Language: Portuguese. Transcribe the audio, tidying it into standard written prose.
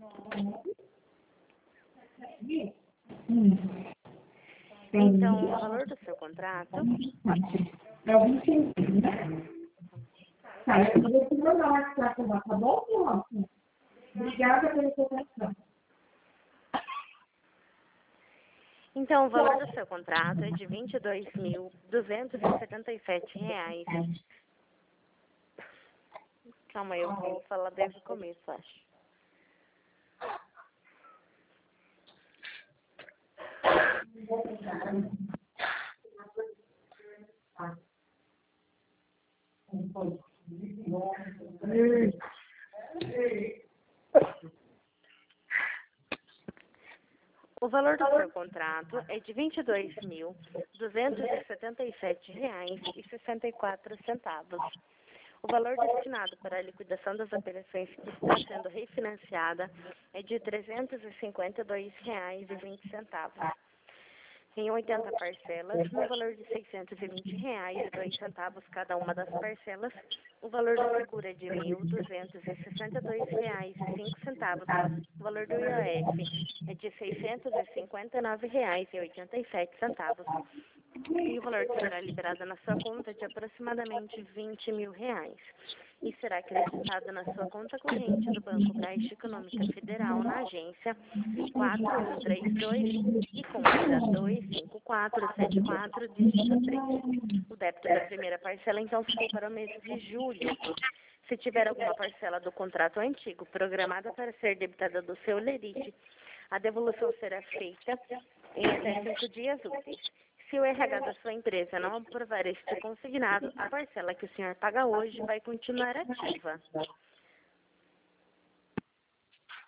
Então, o valor do seu contrato... É o 25, né? Tá, eu vou te mandar uma carta lá, tá bom, Nossa? Obrigada pela sua atenção. Então, o valor do seu contrato é de R$ 22.277. Calma aí, eu vou falar desde o começo, acho. O valor do seu contrato é de R$ 22.277,64. O valor destinado para a liquidação das operações que está sendo refinanciada é de R$ 352,20. Em 80 parcelas, no valor de R$ 620,02 cada uma das parcelas, o valor do seguro é de R$ 1.262,05. O valor do IOF é de R$ 659,87. E o valor que será liberado na sua conta é de aproximadamente R$ 20 mil. E será acreditado na sua conta corrente do Banco Caixa Econômica Federal na agência 4132 e conta 25474, dígito 3. O débito da primeira parcela, então, ficou para o mês de julho. Se tiver alguma parcela do contrato antigo programada para ser debitada do seu lerite, a devolução será feita em até 5 dias úteis. Se o RH da sua empresa não aprovar este consignado, a parcela que o senhor paga hoje vai continuar ativa.